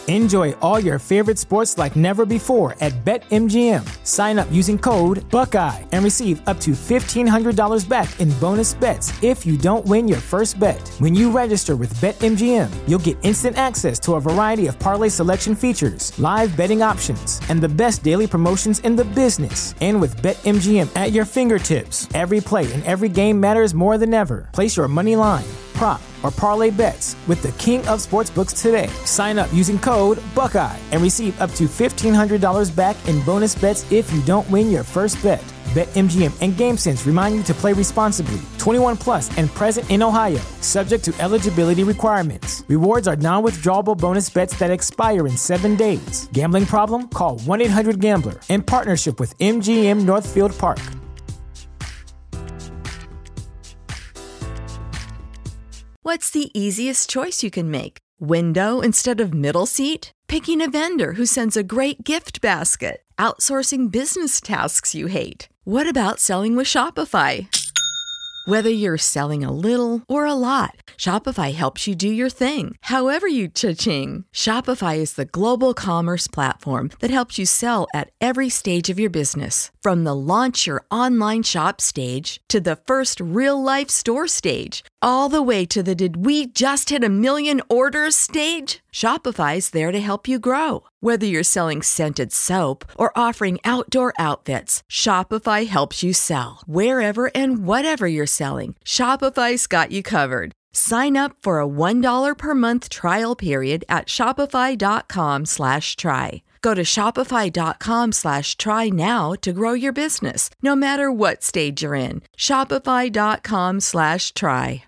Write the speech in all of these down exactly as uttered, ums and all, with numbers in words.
Enjoy all your favorite sports like never before at BetMGM. Sign up using code Buckeye and receive up to fifteen hundred dollars back in bonus bets if you don't win your first bet. When you register with BetMGM, you'll get instant access to a variety of parlay selection features, live betting options, and the best daily promotions in the business. And with BetMGM at your fingertips, every play and every game matters more than ever. Place your money line, prop, or parlay bets with the king of sportsbooks today. Sign up using code Buckeye and receive up to fifteen hundred dollars back in bonus bets if you don't win your first bet. BetMGM and GameSense remind you to play responsibly. twenty-one plus and present in Ohio, subject to eligibility requirements. Rewards are non-withdrawable bonus bets that expire in seven days. Gambling problem? Call one eight hundred gambler in partnership with M G M Northfield Park. What's the easiest choice you can make? Window instead of middle seat? Picking a vendor who sends a great gift basket? Outsourcing business tasks you hate? What about selling with Shopify? Whether you're selling a little or a lot, Shopify helps you do your thing, however you cha-ching. Shopify is the global commerce platform that helps you sell at every stage of your business. From the launch your online shop stage to the first real-life store stage, all the way to the did we just hit a million orders stage. Shopify's there to help you grow. Whether you're selling scented soap or offering outdoor outfits, Shopify helps you sell. Wherever and whatever you're selling, Shopify's got you covered. Sign up for a one dollar per month trial period at shopify.com slash try. Go to shopify.com slash try now to grow your business, no matter what stage you're in. Shopify.com slash try.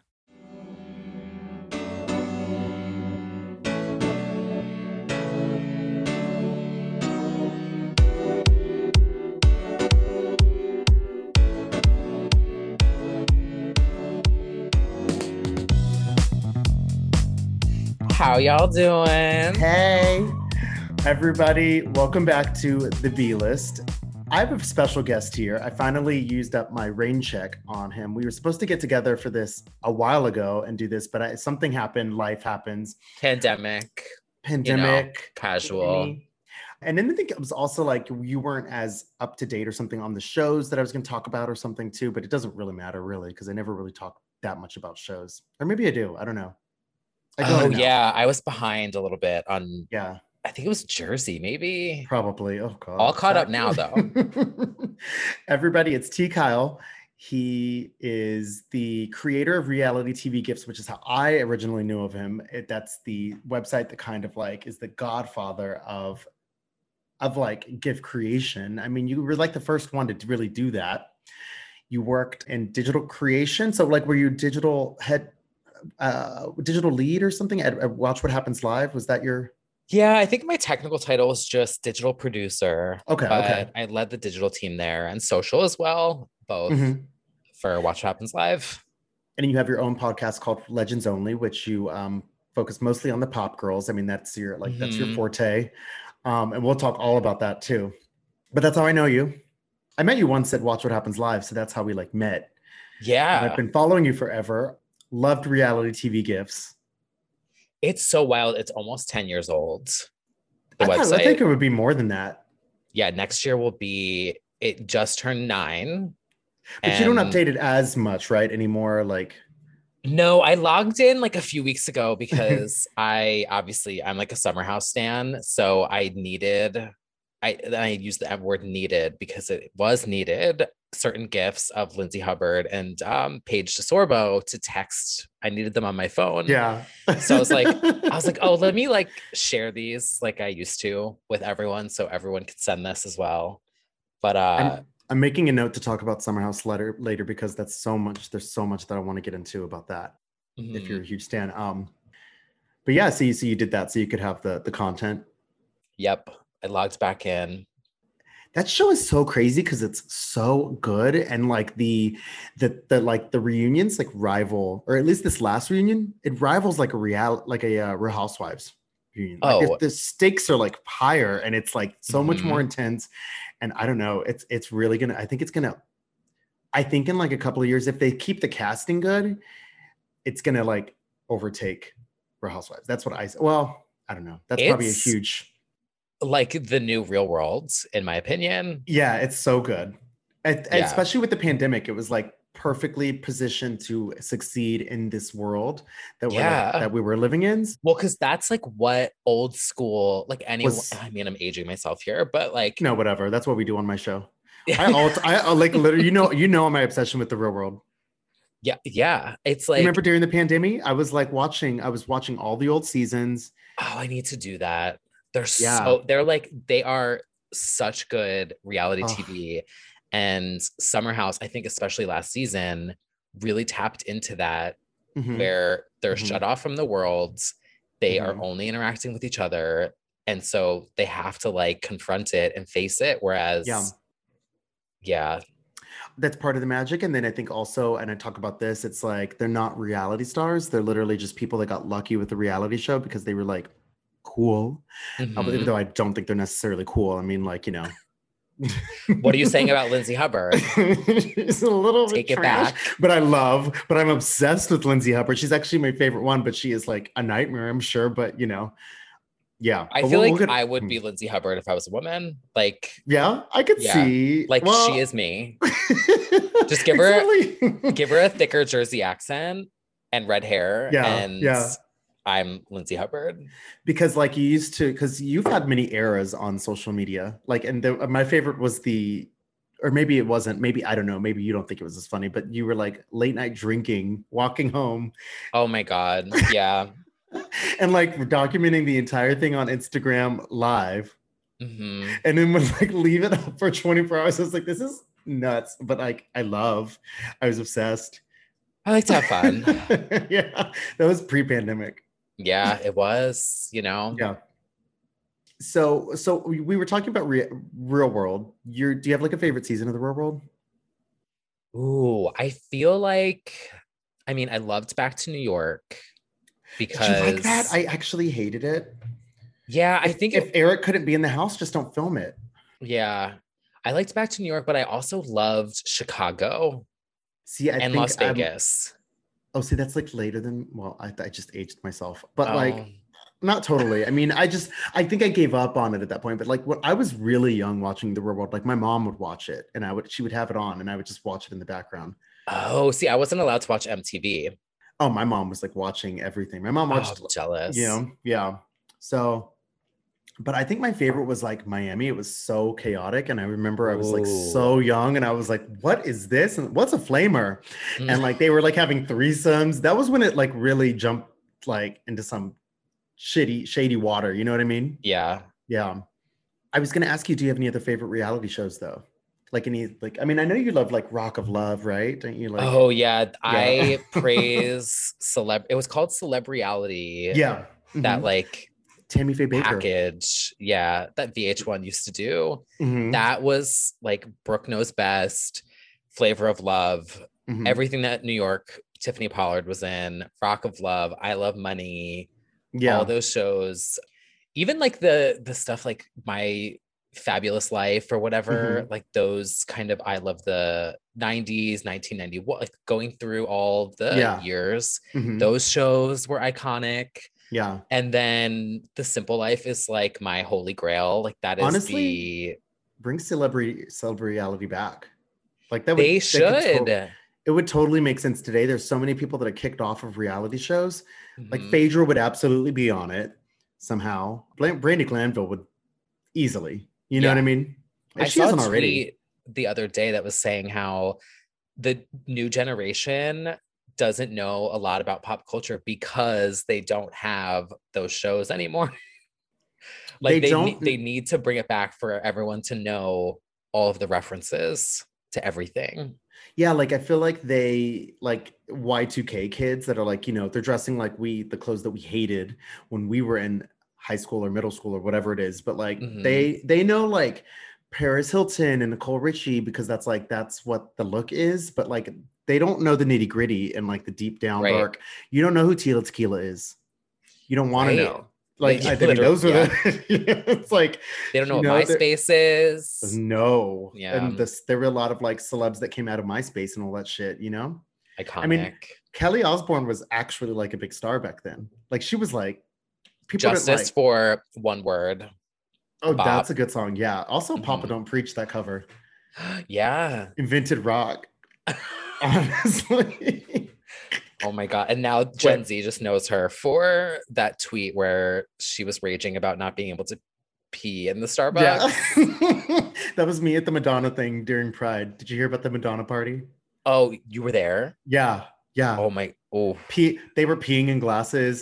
How y'all doing? Hey, everybody. Welcome back to the B-List. I have a special guest here. I finally used up my rain check on him. We were supposed to get together for this a while ago and do this, but I, something happened. Life happens. Pandemic. Pandemic. You know, casual. And then I think it was also like you weren't as up to date or something on the shows that I was going to talk about or something too, but it doesn't really matter really because I never really talk that much about shows. Or maybe I do. I don't know. Oh yeah, I was behind a little bit on. Yeah, I think it was Jersey, maybe. Probably. Oh god. All caught up now, though. Everybody, it's T. Kyle. He is the creator of Reality T V Gifts, which is how I originally knew of him. It, that's the website that kind of like is the godfather of of like gift creation. I mean, you were like the first one to really do that. You worked in digital creation, so like, were you digital head? Uh, digital lead or something at, at Watch What Happens Live? Was that your? Yeah, I think my technical title was just digital producer. Okay, okay. I led the digital team there and social as well, both mm-hmm. for Watch What Happens Live. And you have your own podcast called Legends Only, which you um, focus mostly on the pop girls. I mean, that's your like mm-hmm. that's your forte, um, and we'll talk all about that too. But that's how I know you. I met you once at Watch What Happens Live, so that's how we like met. Yeah, and I've been following you forever. Loved Reality T V Gifts. It's so wild. It's almost ten years old. The I, website. Thought, I think it would be more than that. Yeah, next year will be, it just turned nine. But and you don't update it as much, right? Anymore, like. No, I logged in like a few weeks ago because I obviously, I'm like a Summer House stan. So I needed, I, I used the word needed because it was needed. Certain gifts of Lindsay Hubbard and um, Paige DeSorbo to text. I needed them on my phone. Yeah. So I was like, I was like, oh, let me like share these like I used to with everyone, so everyone could send this as well. But uh, I'm, I'm making a note to talk about Summer House later later because that's so much. There's so much that I want to get into about that. Mm-hmm. If you're a huge stan, um, but yeah, so you, so you did that so you could have the the content. Yep, I logged back in. That show is so crazy because it's so good, and like the, the the like the reunions like rival, or at least this last reunion, it rivals like a real like a uh, Real Housewives reunion. Like, oh, the stakes are like higher, and it's like so mm-hmm. much more intense. And I don't know, it's it's really gonna. I think it's gonna. I think in like a couple of years, if they keep the casting good, it's gonna like overtake Real Housewives. That's what I. Well, I don't know. That's probably a It's huge, like the new Real World, in my opinion. yeah, it's so good. And, and Yeah. especially with the pandemic, it was like perfectly positioned to succeed in this world that we're like, Yeah. that we were living in. Well, because that's like what old school, like anyone, Was- I mean, I'm aging myself here, but like, No, whatever. That's what we do on my show. I all I I, like literally, you know, you know my obsession with the Real World. yeah, yeah. It's You like, remember during the pandemic, I was like watching, I was watching all the old seasons. oh, I need to do that. They're Yeah. so, they're like, they are such good reality Ugh. T V. And Summer House, I think, especially last season, really tapped into that Mhm. where they're Mhm. shut off from the world. They Mhm. are only interacting with each other. And so they have to like confront it and face it. Whereas, Yeah. yeah, That's part of the magic. And then I think also, and I talk about this, it's like they're not reality stars. They're literally just people that got lucky with the reality show because they were like cool. Uh, but mhm. even though I don't think they're necessarily cool. I mean, like, you know. What are you saying about Lindsay Hubbard? It's a little Take bit it trash, back. but I love, but I'm obsessed with Lindsay Hubbard. She's actually my favorite one, but she is like a nightmare, I'm sure. But you know, yeah. I But feel we'll- like we'll get- I would be Lindsay Hubbard if I was a woman. Like, Yeah, I could Yeah. see. like Well- she is me. Just give her- Exactly. Give her a thicker Jersey accent and red hair, Yeah, and yeah. I'm Lindsay Hubbard. Because like you used to, because you've had many eras on social media. Like, and the, my favorite was the, or maybe it wasn't, maybe, I don't know, maybe you don't think it was as funny, but you were like late night drinking, walking home, Oh my God. Yeah. and like documenting the entire thing on Instagram live. hmm And then would like leave it up for twenty-four hours. I was like, this is nuts. But like, I love, I was obsessed. I like to have fun. Yeah, that was pre-pandemic. Yeah, it was, you know. Yeah. So, so we, we were talking about re- Real World. You're, do you have like a favorite season of the Real World? Ooh, I feel like, I mean, I loved Back to New York because Did you like that? I actually hated it. yeah, I If- think if it, Eric couldn't be in the house, just don't film it. yeah, I liked Back to New York, but I also loved Chicago See, I and think Las I'm- Vegas. oh, see, that's like later than. Well, I, I just aged myself, but Oh, like. Not totally. I mean, I just, I think I gave up on it at that point. But like, when I was really young watching The Real World, like my mom would watch it, and I would, she would have it on, and I would just watch it in the background. oh, see, I wasn't allowed to watch M T V. Oh, my mom was like watching everything. My mom Oh, watched, I'm jealous. you know, yeah. So, but I think my favorite was like Miami. It was so chaotic, and I remember I was like Ooh. so young, and I was like, "What is this? And what's a flamer?" Mm. And like they were like having threesomes. That was when it like really jumped like into some shitty, shady water. You know what I mean? yeah. Yeah. I was gonna ask you, do you have any other favorite reality shows though? Like any like I mean, I know you love like Rock of Love, right? Don't you like oh yeah, I praise celeb. It was called Celeb Reality. yeah. That Mhm. like Tammy Faye Baker. package. Yeah, that V H one used to do. Mhm, That was like Brooke Knows Best, Flavor of Love, mhm. everything that New York Tiffany Pollard was in, Rock of Love, I Love Money, yeah. all those shows. Even like the the stuff like My Fabulous Life or whatever, Mm-hmm. like those kind of I love the nineties, nineteen ninety-one, like going through all the Yeah. years. Mhm, Those shows were iconic. yeah. And then The Simple Life is like my holy grail. Like that is Honestly, Bring celebrity celebrity reality back. Like that the would they that could should. to- it would totally make sense today. There's so many people that are kicked off of reality shows. Like Mhm. Phaedra would absolutely be on it somehow. Bla- Brandy Glanville would easily. You know Yeah. what I mean? If I she saw isn't a already. tweet the other day that was saying how the new generation doesn't know a lot about pop culture because they don't have those shows anymore. like They they don't- ne- they need to bring it back for everyone to know all of the references to everything. Yeah, like I feel like they like Y two K kids that are like, you know, they're dressing like we the clothes that we hated when we were in high school or middle school or whatever it is. But like Mhm. they they know like Paris Hilton and Nicole Richie because that's like that's what the look is. But like they don't know the nitty gritty and like the deep down Right. dark. You don't know who Tila Tequila is. You don't want Right. to know. Like They I think literally- those are the it's like They don't know you what know, they're- MySpace is. no. Yeah. And this there were a lot of like celebs that came out of MySpace and all that shit, you know? Iconic. mean, Kelly Osbourne was actually like a big star back then. Like she was like people didn't Justice like. for One Word. Oh, Bop. that's a good song. Yeah. Also, Papa Mhm. Don't Preach, that cover. Yeah. Invented rock. Honestly. Oh my God. And now Gen Z just knows her for that tweet where she was raging about not being able to pee in the Starbucks. Yeah. That was me at the Madonna thing during Pride. Did you hear about the Madonna party? Oh, you were there? Yeah. Yeah. Oh my, oh. Pee, they were peeing in glasses.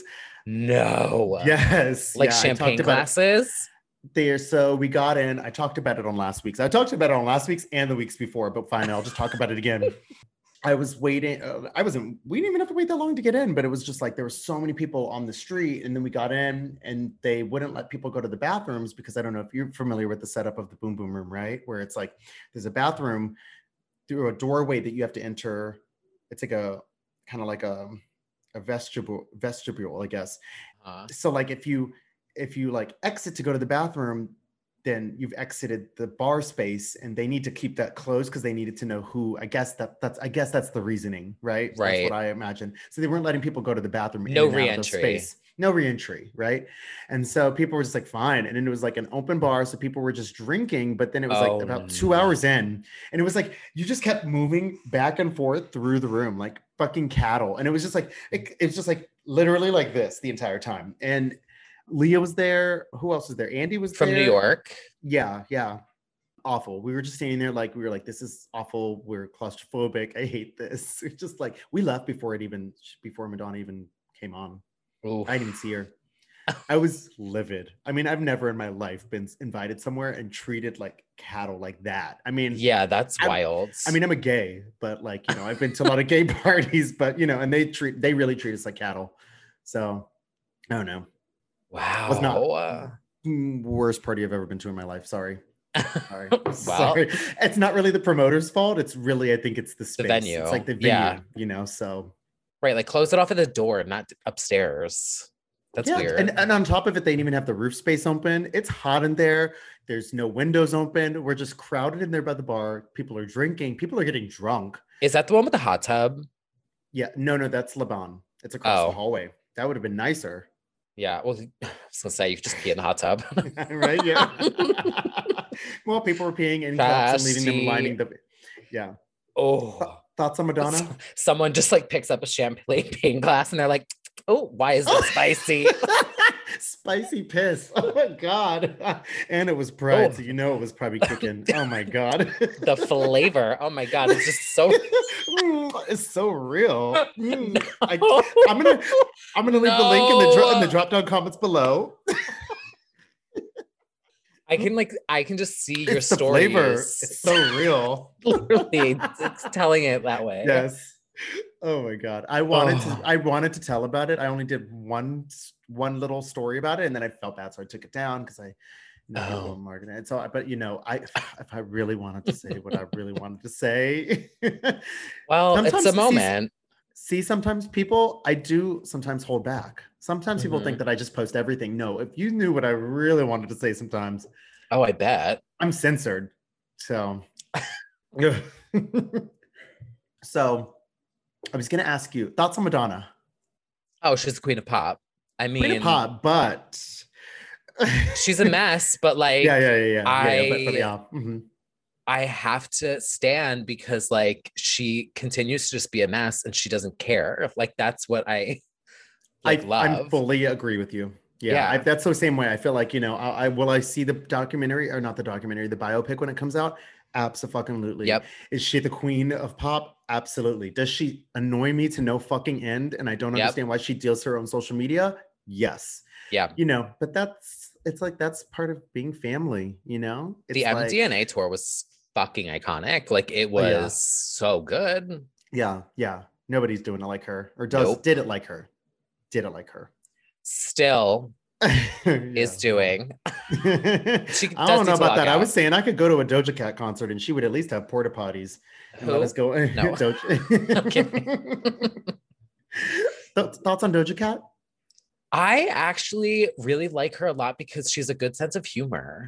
No. Yes. Like yeah, champagne glasses? There, so we got in. I talked about it on last week's. I talked about it on last week's and the weeks before, but fine, I'll just talk about it again. I was waiting. Uh, I wasn't. We didn't even have to wait that long to get in, but it was just like there were so many people on the street, and then we got in, and they wouldn't let people go to the bathrooms because I don't know if you're familiar with the setup of the Boom Boom Room, right? Where it's like there's a bathroom through a doorway that you have to enter. It's like a kind of like a a vestibule, vestibule, I guess. Uh, so like if you if you like exit to go to the bathroom, then you've exited the bar space, and they need to keep that closed because they needed to know who. I guess that that's I guess that's the reasoning, right? Right. That's what I imagine. So they weren't letting people go to the bathroom. No re-entry. No re-entry, right? And so people were just like, fine. And then it was like an open bar, so people were just drinking. But then it was Oh, like about two no. hours in, and it was like you just kept moving back and forth through the room like fucking cattle. And it was just like it, it's just like literally like this the entire time. And Leah was there. Who else was there? Andy was From there. New York. Yeah, yeah. Awful. We were just standing there like we were like, this is awful. We're claustrophobic. I hate this. It's just like we left before it even before Madonna even came on. Oof. I didn't even see her. I was livid. I mean, I've never in my life been invited somewhere and treated like cattle like that. I mean, Yeah, that's I'm- wild. I mean, I'm a gay, but like, you know, I've been to a lot of gay parties, but you know, and they treat they really treat us like cattle. So I don't know. wow. Was not Uh, mm, worst party I've ever been to in my life. Sorry. Sorry. Well, Sorry. It's not really the promoter's fault. It's really, I think it's the space. venue. It's like the venue, Yeah. you know, so. right, like close it off at the door, not upstairs. That's Yeah, weird. And, and on top of it, they didn't even have the roof space open. It's hot in there. There's no windows open. We're just crowded in there by the bar. People are drinking. People are getting drunk. Is that the one with the hot tub? Yeah. No, no, that's Laban. It's across Oh. the hallway. That would have been nicer. Yeah. Well, I was gonna say you could just pee in the hot tub. Right? Yeah. Well, people were peeing in cups and leaving them Classy. lining the. Yeah. Oh. Thoughts on Madonna? S- Someone just like picks up a champagne glass and they're like, oh, why is this spicy? Spicy piss. Oh my God. And it was Pride, Oh. so you know it was probably kicking. Oh my God. The flavor. Oh my God. It's just so Mm, it's so real. Mm, I, I'm gonna I'm gonna leave the link in the dro- in the No. drop down comments below. I can like I can just see your It's the stories. flavor. It's so real. Literally, it's, it's telling it that way. Yes. Oh my God. I wanted Oh. to I wanted to tell about it. I only did one one little story about it, and then I felt bad, so I took it down because I know people Oh. were marketing it. So, I- but you know, I if I really wanted to say what I really wanted to say, Well, Sometimes it's a see- moment. see, sometimes people, I do sometimes hold back. Sometimes people Mhm. think that I just post everything. No, if you knew what I really wanted to say, sometimes Oh, I bet. I'm censored. So, so I was going to ask you thoughts on Madonna. Oh, she's the queen of pop. I mean, Queen of pop, but she's a mess, but like, yeah, yeah, yeah, yeah. yeah, yeah, but, but I- yeah. mhm. I have to stand because like she continues to just be a mess and she doesn't care. Like that's what I like I, love. I fully agree with you. Yeah, Yeah. I, that's the same way. I feel like, you know, I, I will I see the documentary or not the documentary, the biopic when it comes out? Absolutely. Yep. Is she the queen of pop? Absolutely. Does she annoy me to no fucking end? And I don't Yep. understand why she deals her own social media? Yes. Yeah. You know, but that's it's like that's part of being family, you know? It's The like, M D N A tour was fucking iconic. Like it was Oh, yeah. so good. Yeah, yeah. Nobody's doing it like her. Or does Nope. did it like her. Did it like her. Still Yeah. is doing. She I does don't need know to about log that. I out. was saying I could go to a Doja Cat concert and she would at least have porta potties and let Who? us go. No. Doja. I'm kidding. Th- Thoughts on Doja Cat? I actually really like her a lot because she's a good sense of humor.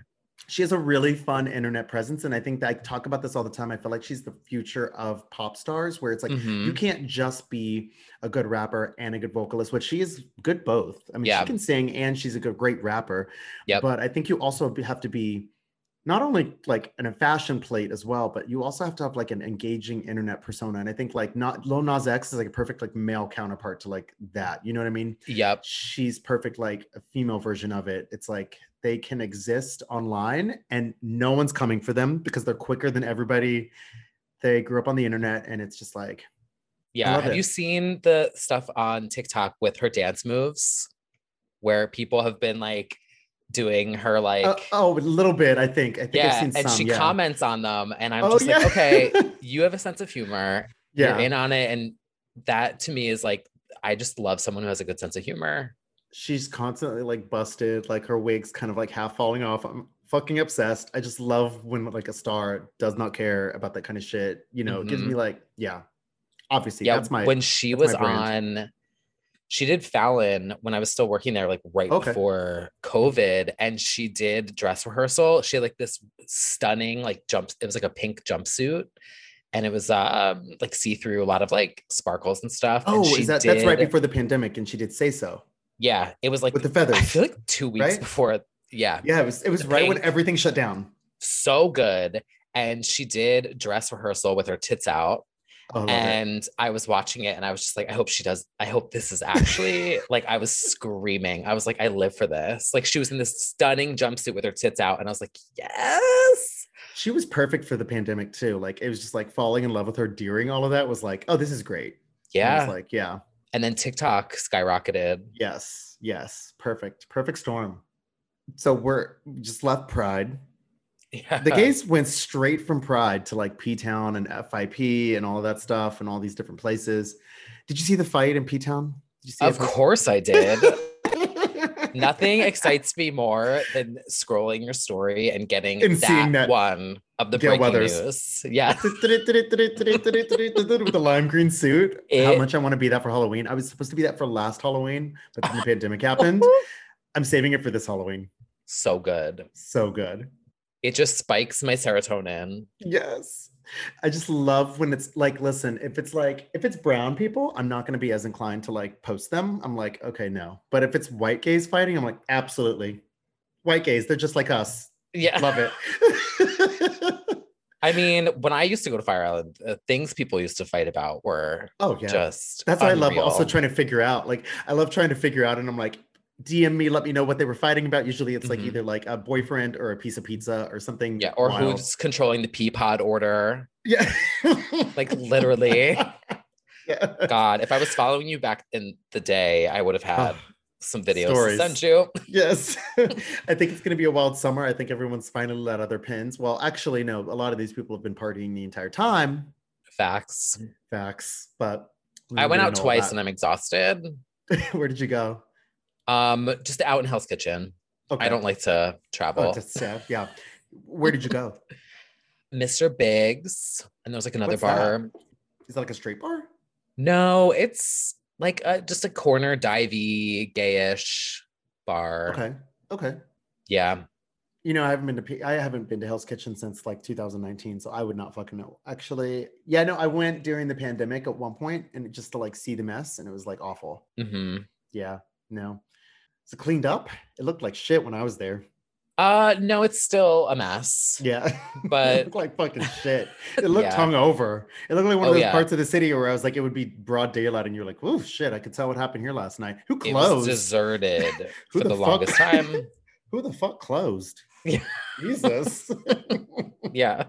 She has a really fun internet presence. And I think that I talk about this all the time. I feel like she's the future of pop stars, where it's like, you Mm-hmm. can't just be a good rapper and a good vocalist, which she is good both. I mean, Yeah. she can sing and she's a good, great rapper. Yep. But I think you also be- have to be not only like in a fashion plate as well, but you also have to have like an engaging internet persona. And I think like not Lil Nas X is like a perfect like male counterpart to like that. You know what I mean? Yep. She's perfect, like a female version of it. It's like they can exist online and no one's coming for them because they're quicker than everybody. They grew up on the internet and it's just like, Yeah. love Have it. you seen the stuff on TikTok with her dance moves where people have been like doing her like uh, oh, a little bit. I think, I think yeah, I've seen and some. she yeah. comments on them and I'm Oh, just yeah. like, okay, you have a sense of humor. Yeah. You're in on it. And that to me is like, I just love someone who has a good sense of humor. She's constantly like busted, like her wig's kind of like half falling off. I'm fucking obsessed. I just love when like a star does not care about that kind of shit. You know, it gives me like, yeah, obviously Yeah, that's my when she that's was my brand. on, she did Fallon when I was still working there, like right Okay. before COVID, and she did dress rehearsal. She had like this stunning like jump. It was like a pink jumpsuit, and it was um like see through, a lot of like sparkles and stuff. Oh, and she is that that's right did- before the pandemic, and she did Say So Yeah, it was like with the feathers. I feel like two weeks right? before. Yeah, Yeah, it was it was The right when pink. everything shut down. so good. And she did dress rehearsal with her tits out. Oh, I love it. And I was watching it and I was just like, I hope she does. I hope this is actually like, I was screaming. I was like, I live for this. Like she was in this stunning jumpsuit with her tits out. And I was like, yes. She was perfect for the pandemic too. Like it was just like falling in love with her during all of that was like, oh, this is great. And I Yeah. was like, yeah, And then TikTok skyrocketed. yes, yes, perfect, perfect storm. So we're we just left Pride. Yeah. The gays went straight from Pride to like P-Town and F I P and all of that stuff and all these different places. Did you see the fight in P-Town? Did you see Of it? course I did. Nothing excites me more than scrolling your story and getting And that, seeing that one of the Gail breaking Weathers. news. Yeah. With the lime green suit. How It- much I want to be that for Halloween. I was supposed to be that for last Halloween, but then the pandemic happened. I'm saving it for this Halloween. So good. So good. It just spikes my serotonin. Yes. I just love when it's like, listen, if it's like, if it's brown people, I'm not going to be as inclined to like post them. I'm like, okay, no. But if it's white gays fighting, I'm like, absolutely. White gays, they're just like us. Yeah. Love it. I mean, when I used to go to Fire Island, uh, things people used to fight about were Oh, yeah. just That's what I love unreal. also trying to figure out. Like, I love trying to figure out, and I'm like, D M me, let me know what they were fighting about. Usually it's like Mhm. either like a boyfriend or a piece of pizza or something. Yeah, or wild. who's controlling the pea pod order. Yeah. Like, literally. Yeah. God, if I was following you back in the day, I would have had Oh, some videos stories. to send you. Yes. I think it's going to be a wild summer. I think everyone's finally let out their pins. Well, actually, no, a lot of these people have been partying the entire time. Facts. Facts. But we I don't went really out know all twice that. and I'm exhausted. Where did you go? Um, just out in Hell's Kitchen. Okay. I don't like to Oh, travel. just, yeah, yeah. Where did you go? Mister Biggs, and there was like another What's that? bar. Is that like a straight bar? No, it's like a, just a corner divey, gayish bar. Okay. Okay. Yeah. You know, I haven't been to P- I haven't been to Hell's Kitchen since like two thousand nineteen, so I would not fucking know. Actually, yeah, no, I went during the pandemic at one point, and just to like see the mess, and it was like awful. hmm Yeah, no, is it cleaned up? It looked like shit when I was there. Uh, no, it's still a mess. Yeah, But- it looked like fucking shit. It looked Yeah. hungover. It looked like one Oh, of those yeah. parts of the city where I was like, it would be broad daylight, and you're like, "Oh shit, I could tell what happened here last night. Who It was closed? deserted Who for the the, fuck- longest time. Who the fuck closed? Yeah. Jesus." Yeah.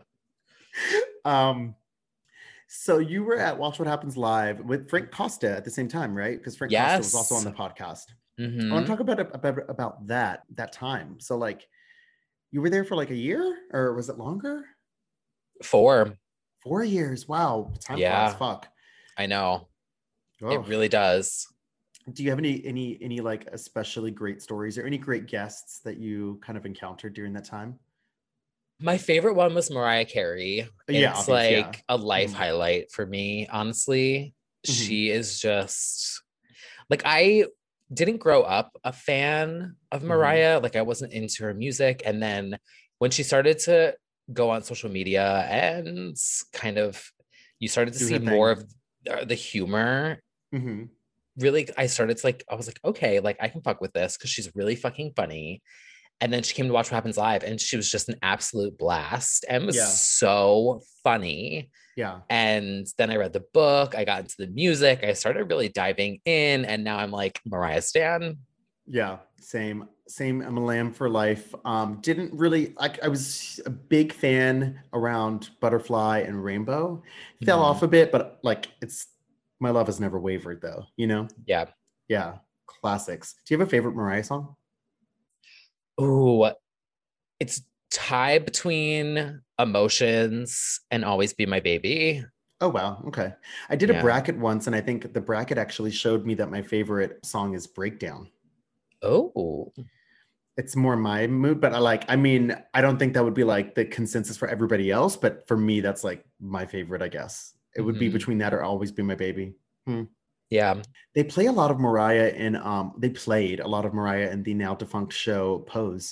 Um, so you were at Watch What Happens Live with Frank Costa at the same time, right? Because Frank Costa was also on Yes. the podcast. Mhm. I want to talk about, about about that that time. So like, you were there for like a year, or was it longer? Four. Four years. Wow, time Yeah. flies. Fuck. I know. Oh. It really does. Do you have any any any like especially great stories or any great guests that you kind of encountered during that time? My favorite one was Mariah Carey. Yeah, It's obvious, yeah. like a life Mhm. highlight for me, honestly. Mhm. She is just like, I didn't grow up a fan of Mhm. Mariah. Like, I wasn't into her music. And then when she started to go on social media and kind of, you started to Do see her more thing. of the humor. Mm-hmm. Really, I started to like, I was like, okay, like I can fuck with this because she's really fucking funny. And then she came to Watch What Happens Live and she was just an absolute blast and was Yeah. so funny. Yeah. And then I read the book, I got into the music, I started really diving in, and now I'm like Mariah Stan. Yeah, same, same. I'm a lamb for life. Um, didn't really like. I was a big fan around Butterfly and Rainbow. Fell Mhm. off a bit, but like it's my love has never wavered though. You know? Yeah. Yeah, classics. Do you have a favorite Mariah song? Ooh, it's tied between Emotions and Always Be My Baby. Oh wow, okay. I did a Yeah. bracket once, and I think the bracket actually showed me that my favorite song is Breakdown. Oh. It's more my mood, but I like, I mean, I don't think that would be like the consensus for everybody else, but for me, that's like my favorite, I guess. It would be Mhm. between that or Always Be My Baby. Hmm. Yeah. They play a lot of Mariah in, um, they played a lot of Mariah in the now defunct show Pose.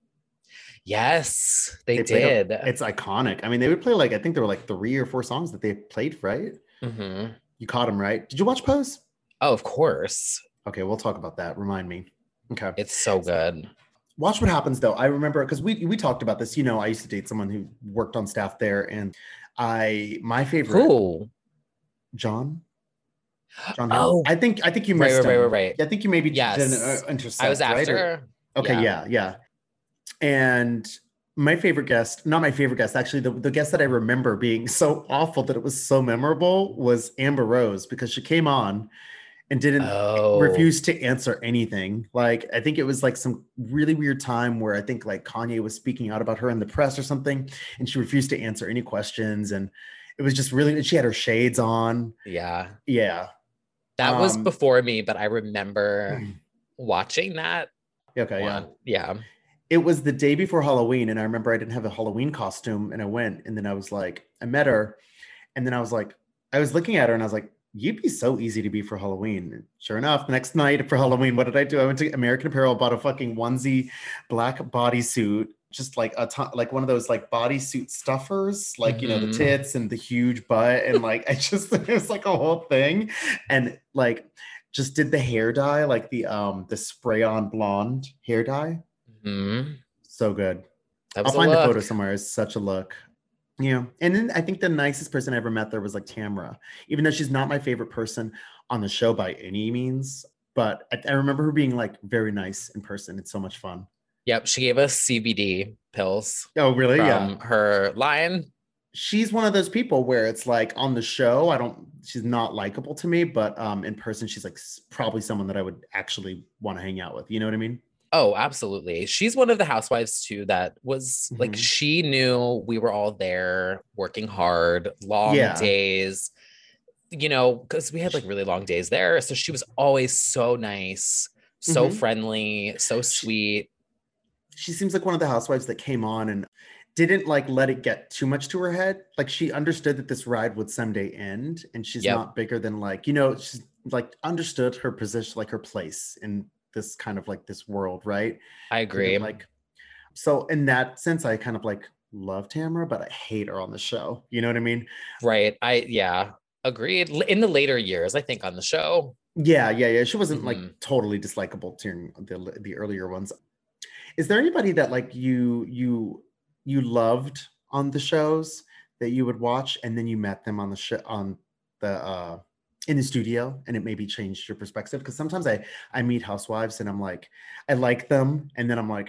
Yes, they, They played, a, did. it's iconic. I mean, they would play like, I think there were like three or four songs that they played, right? Mhm. You caught them, right? Did you watch Pose? Oh, of course. Okay, we'll talk about that. Remind me. Okay. It's so good. Watch What Happens though. I remember because we we talked about this. You know, I used to date someone who worked on staff there, and I my favorite Who? John. John Hill. Oh, I think I think you right, missed right, him. right, right, right. I think you maybe Yes. didn't uh, intersect. I was right? Or- after. okay, yeah. yeah, yeah. And my favorite guest, not my favorite guest, actually, the, the guest that I remember being so awful that it was so memorable was Amber Rose, because she came on and didn't Oh. refuse to answer anything. Like, I think it was like some really weird time where I think like Kanye was speaking out about her in the press or something, and she refused to answer any questions. And it was just really, she had her shades on. Yeah. Yeah. That was Um, before me, but I remember watching that. Okay, yeah. one. Yeah. It was the day before Halloween, and I remember I didn't have a Halloween costume, and I went, and then I was like, I met her, and then I was like, I was looking at her, and I was like, you'd be so easy to be for Halloween. And sure enough, the next night for Halloween, what did I do? I went to American Apparel, bought a fucking onesie, black bodysuit, just like a ton, like one of those like bodysuit stuffers, like, you know, the Mhm. tits and the huge butt, and like I just it was like a whole thing, and like just did the hair dye, like the um the spray on blonde hair dye. Mhm. So good. That I'll was a find the photo look. somewhere. It's such a look. Yeah. And then I think the nicest person I ever met there was like Tamra, even though she's not my favorite person on the show by any means. But I, I remember her being like very nice in person. It's so much fun. Yep. She gave us C B D pills Oh, really? from Yeah. her line. She's one of those people where it's like on the show, I don't, she's not likable to me, but um, in person, she's like s- probably someone that I would actually want to hang out with. You know what I mean? Oh, absolutely. She's one of the housewives too that was like, Mhm. she knew we were all there working hard, long Yeah. days, you know, because we had like really long days there. So she was always so nice, so Mhm. friendly, so sweet. She seems like one of the housewives that came on and didn't like let it get too much to her head. Like she understood that this ride would someday end, and she's Yep. not bigger than like, you know, she's like understood her position, like her place in this kind of like this world, right? I agree. Didn't, like, so in that sense, I kind of like love Tamara, but I hate her on the show. You know what I mean? Right. I, yeah, agreed. L- In the later years, I think on the show. Yeah, yeah, yeah. She wasn't Mhm. like totally dislikable during the the earlier ones. Is there anybody that like you you you loved on the shows that you would watch, and then you met them on the show on the uh in the studio, and it maybe changed your perspective? Because sometimes I I meet housewives and I'm like, I like them, and then I'm like,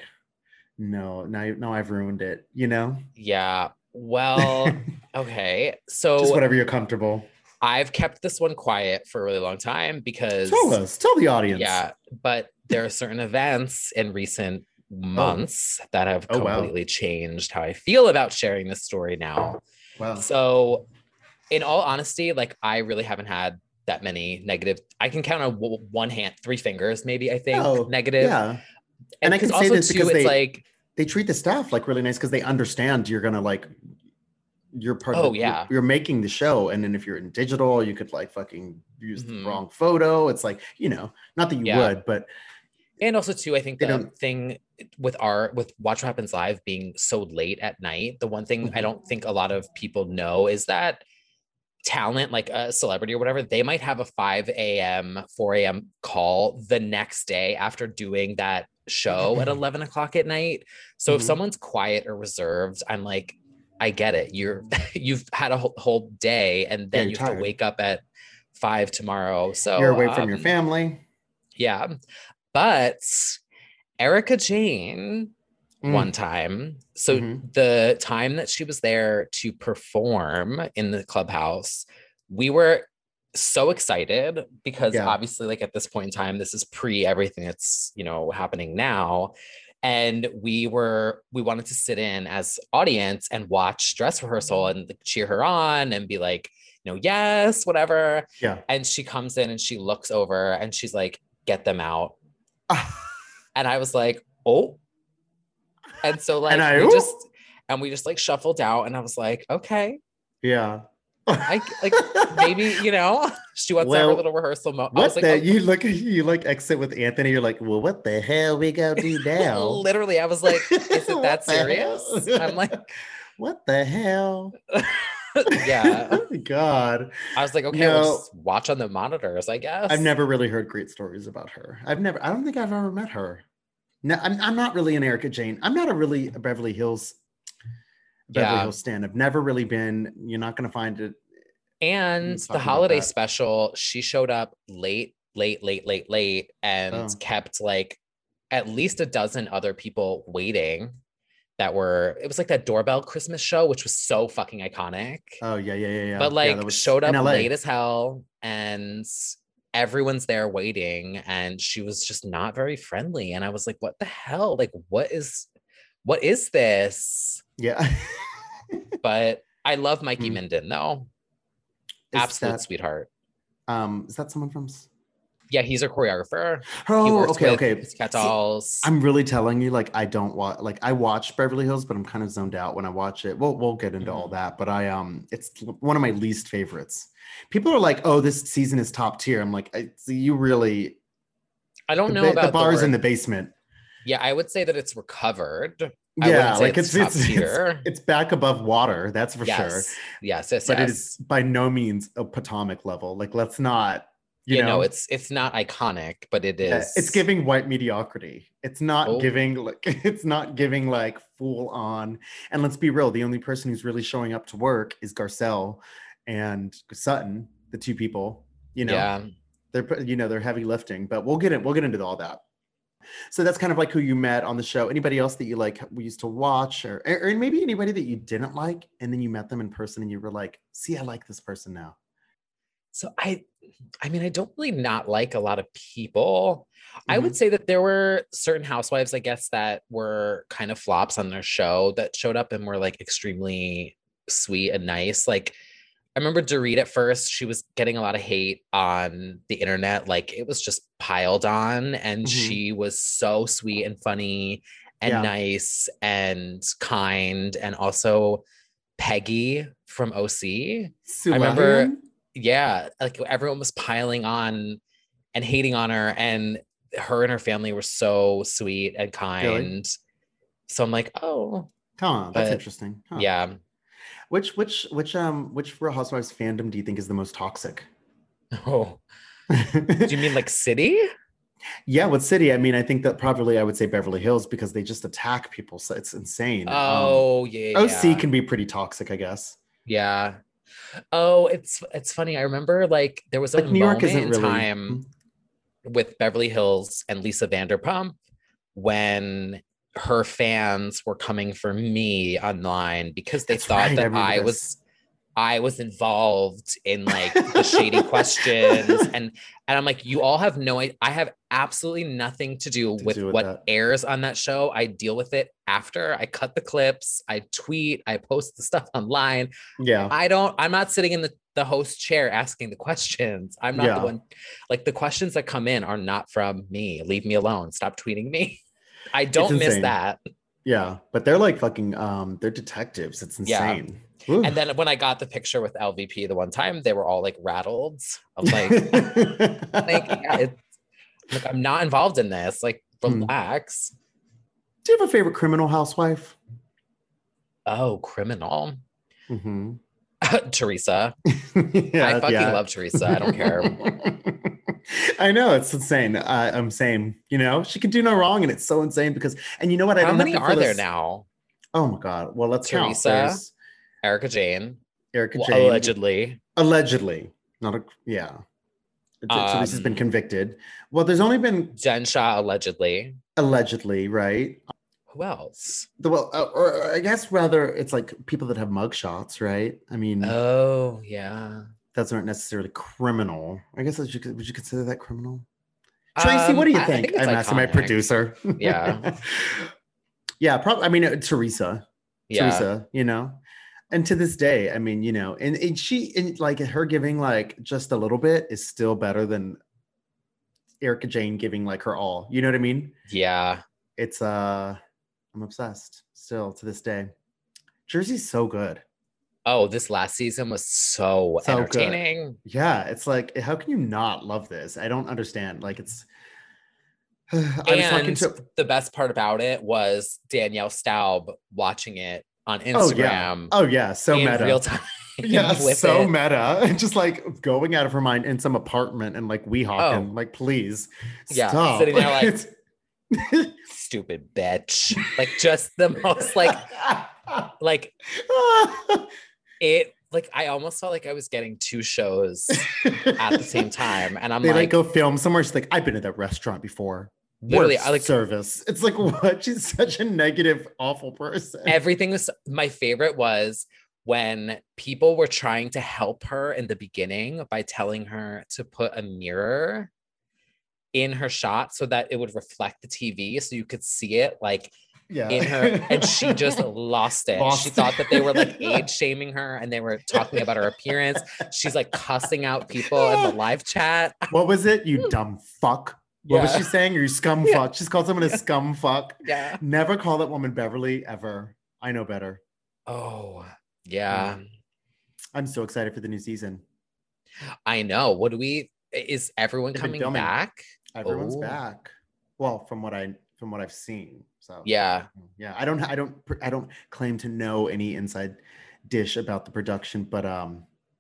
no, now now I've ruined it, you know? Yeah. Well, okay. So Just whatever you're comfortable. I've kept this one quiet for a really long time because Tell us, tell the audience. yeah, but there are certain events in recent months that have Oh, wow. completely changed how I feel about sharing this story now. Wow. So, in all honesty, like I really haven't had that many negative. I can count on w- one hand, three fingers, maybe. I think Oh, negative. Yeah. and, And I can because say also this too, because it's they- like They treat the staff like really nice because they understand you're gonna like you're part Oh, of the, yeah. you're, you're making the show, and then if you're in digital, you could like fucking use Mhm. the wrong photo. It's like, you know, not that you Yeah. would, but And also too, I think They the don't- thing with our with Watch What Happens Live being so late at night, the one thing I Mhm. don't think a lot of people know is that talent, like a celebrity or whatever, they might have a five a.m., four a.m. call the next day after doing that show at eleven o'clock at night. So if Mhm. someone's quiet or reserved, I'm like, I get it. You're you've had a whole, whole day, and then you're you have to tired. wake up at five tomorrow. So You're away from your um, family. yeah. But Erica Jane, Mm. one time, so Mhm. the time that she was there to perform in the clubhouse, we were so excited because Yeah. obviously, like at this point in time, this is pre everything that's, you know, happening now. And we were, we wanted to sit in as audience and watch dress rehearsal and like, cheer her on and be like, you know, yes, whatever. Yeah. And she comes in and she looks over and she's like, get them out. And I was like, oh. And so like And I, we ooh. just and we just like shuffled out and I was like, okay. Yeah. I like maybe, you know, she wants to have her Well, little rehearsal moment. I What was like, the? oh, You look, you like exit with Anthony. You're like, well, what the hell we gonna do now? literally, I was like, is it What that the serious? hell? I'm like, what the hell? yeah. Oh my God. I was like, okay, No. we'll just watch on the monitors, I guess. I've never really heard great stories about her. I've never, I don't think I've ever met her. No, I'm, I'm not really an Erica Jane. I'm not a really a Beverly Hills, Beverly Yeah. Hills stan. I've never really been. You're not going to find it. And talk the about holiday that. special, she showed up late, late, late, late, late, and Oh. kept like at least a dozen other people waiting that were, it was like that doorbell Christmas show, which was so fucking iconic. Oh yeah, yeah, yeah, yeah. But Yeah, like that was showed in up L A. late as hell and everyone's there waiting and she was just not very friendly. And I was like, what the hell? Like, what is, what is this? Yeah. But I love Mikey Mm. Minden though. Is Absolute that, sweetheart. um, is that someone from? s- Yeah, he's a choreographer. He Oh, works okay, with okay. Pussycat See, Dolls. I'm really telling you, like, I don't watch, like, I watch Beverly Hills, but I'm kind of zoned out when I watch it. We'll we'll get into all Mhm. that, but I um, it's one of my least favorites. People are like, "Oh, this season is top tier." I'm like, I, so you really, I don't the, know ba- about the bars word. in the basement. Yeah, I would say that it's recovered. I Yeah, wouldn't say like it's, it's top it's, tier. it's it's back above water, that's for yes. sure. Yes, yes, But yes. it is by no means a Potomac level. Like, let's not, you you know, know, it's it's not iconic, but it yeah, is. it's giving white mediocrity. It's not Oh. giving like it's not giving like full on. And let's be real, the only person who's really showing up to work is Garcelle and Sutton, the two people. You know, Yeah. they're you know they're heavy lifting. But we'll get it. We'll get into all that. So that's kind of like who you met on the show. Anybody else that you like we used to watch, or or maybe anybody that you didn't like, and then you met them in person and you were like, see, I like this person now. So I I mean, I don't really not like a lot of people. I Mhm. would say that there were certain housewives, I guess, that were kind of flops on their show that showed up and were like extremely sweet and nice. Like I remember Dorit at first, she was getting a lot of hate on the internet. Like it was just piled on. And Mhm. she was so sweet and funny and Yeah. nice and kind. And also Peggy from O C. I remember, Sulahian? yeah, like everyone was piling on and hating on her. And her and her family were so sweet and kind. So I'm like, oh, Huh, that's but interesting. Huh. yeah. Which which which um which Real Housewives fandom do you think is the most toxic? Oh, do you mean like City? Yeah, with City, I mean, I think that probably I would say Beverly Hills because they just attack people, so it's insane. Oh, yeah, um, O C yeah. can be pretty toxic, I guess. Yeah. Oh, it's it's funny. I remember like there was a Like New York moment isn't in really. time with Beverly Hills and Lisa Vanderpump when her fans were coming for me online because they That's thought right, I that remember I this. was I was involved in like the shady questions and and I'm like, you all have no I I have absolutely nothing to do To with do with what that. airs on that show. I deal with it after. I cut the clips, I tweet, I post the stuff online. Yeah, I don't, I'm not sitting in the, the host chair asking the questions. I'm not Yeah. the one, like the questions that come in are not from me. Leave me alone. Stop tweeting me. I don't miss insane. that. yeah, but they're like fucking. Um, they're detectives. It's Yeah. insane. Woo. And then when I got the picture with L V P the one time, they were all like rattled. I was like, like, yeah, it's, like I'm not involved in this. Like, relax. Mm. Do you have a favorite criminal housewife? Oh, criminal. Mm-hmm. Teresa. yeah, I fucking yeah. love Teresa. I don't care. I know, it's insane. Uh, I'm same. You know, she can do no wrong, and it's so insane because. And you know what? I How don't many have to are feel there this... now? Oh my god. Well, let's Teresa, count. There's Erika Jayne, Erika well, Jayne, allegedly. Allegedly, not a yeah. Um, Teresa's been convicted. Well, there's only been Jen Shah, allegedly. Allegedly, right? Who else? The, well, uh, or I guess rather, it's like people that have mugshots, right? I mean, oh yeah, those aren't necessarily criminal. I guess would you, would you consider that criminal? Tracy, um, what do you I, think? I think I'm asking my producer. Yeah, yeah, probably. I mean, uh, Teresa, yeah. Teresa, you know. And to this day, I mean, you know, and, and she, and like her giving like just a little bit is still better than Erika Jayne giving like her all. You know what I mean? Yeah. It's, uh, I'm obsessed still to this day. Jersey's so good. Oh, this last season was so, so entertaining. Good. Yeah. It's like, how can you not love this? I don't understand. Like it's, I and was talking to the best part about it was Danielle Staub watching it on Instagram. Oh yeah, oh, yeah. So in meta. Real time. Yeah, so it. meta. And just like going out of her mind in some apartment and like Weehawken. Oh. Like, please yeah, stop. Sitting there like, stupid bitch. Like just the most like, like it, like I almost felt like I was getting two shows at the same time. And I'm they like, like go film somewhere. She's like, I've been to that restaurant before. Literally, Worst I like service. It's like, what? She's such a negative, awful person. Everything was, my favorite was when people were trying to help her in the beginning by telling her to put a mirror in her shot so that it would reflect the T V so you could see it like yeah. in her. And she just lost it. Lost she it. thought that they were like age shaming her and they were talking about her appearance. She's like cussing out people in the live chat. What was it? You dumb fuck. What yeah. was she saying? You scum yeah. fuck. She's called someone a scum fuck. Yeah. Never call that woman Beverly ever. I know better. Oh, yeah. Um, I'm so excited for the new season. I know. What do we, is everyone They've coming back? Everyone's oh. back. Well, from what I, from what I've seen. So yeah. Yeah. I don't, I don't, I don't claim to know any inside dish about the production, but um,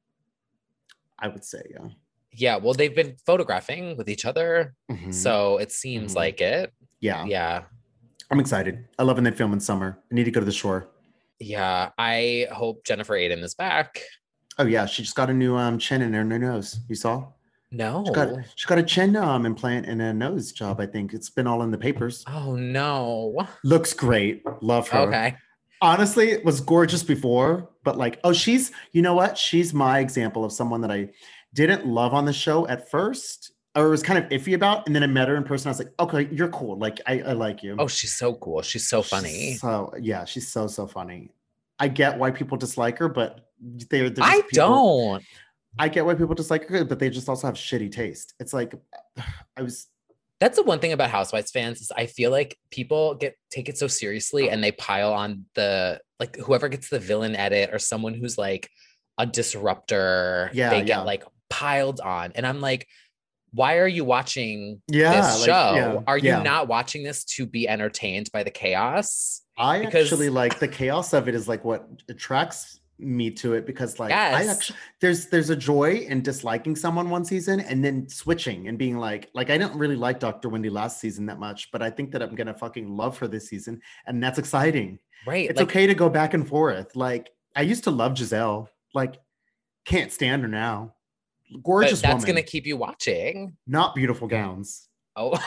I would say, yeah. Yeah, well, they've been photographing with each other, mm-hmm. so it seems mm-hmm. like it. Yeah. Yeah. I'm excited. I love when they film in summer. I need to go to the shore. Yeah, I hope Jennifer Aydin is back. Oh, yeah. She just got a new um, chin in her nose. You saw? No. She got, she got a chin um, implant and a nose job, I think. It's been all in the papers. Oh, no. Looks great. Love her. Okay. Honestly, it was gorgeous before, but like, oh, she's, you know what? She's my example of someone that I didn't love on the show at first, or was kind of iffy about, and then I met her in person. I was like, okay, you're cool. Like, I, I like you. Oh, she's so cool. She's so funny. She's so yeah, she's so so funny. I get why people dislike her, but they're. they're I people, don't. I get why people dislike her, but they just also have shitty taste. It's like, I was. That's the one thing about Housewives fans is I feel like people get take it so seriously and they pile on the like whoever gets the villain edit or someone who's like a disruptor. Yeah, they yeah. get like piled on, and I'm like, why are you watching yeah, this like, show? Yeah, are you yeah. not watching this to be entertained by the chaos? I because... actually like the chaos of it is like what attracts me to it, because like yes. I actually there's there's a joy in disliking someone one season and then switching and being like like I don't really like Doctor Wendy last season that much, but I think that I'm gonna fucking love her this season, and that's exciting. Right, it's like, okay to go back and forth. Like I used to love Giselle, like can't stand her now. Gorgeous but that's woman. Gonna keep you watching. Not beautiful gowns. Oh.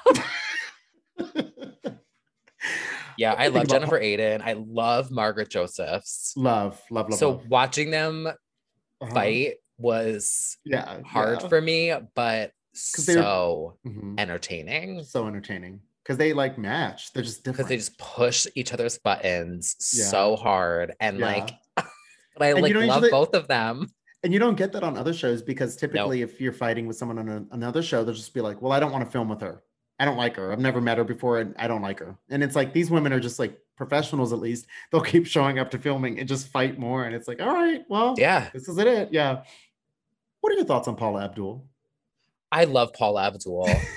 Yeah, I love Jennifer Aydin. I love Margaret Josephs. Love, love, love. So love. watching them uh-huh. fight was yeah, hard yeah. for me, but so mm-hmm. entertaining. So entertaining. Because they like match. They're just different. Because they just push each other's buttons yeah. so hard. And yeah. like, but I and like love usually, both of them. And you don't get that on other shows, because typically nope. if you're fighting with someone on a, another show, they'll just be like, well, I don't want to film with her. I don't like her. I've never met her before and I don't like her. And it's like, these women are just like professionals, at least. They'll keep showing up to filming and just fight more. And it's like, all right, well, yeah, this is it. Yeah. What are your thoughts on Paula Abdul? I love Paula Abdul.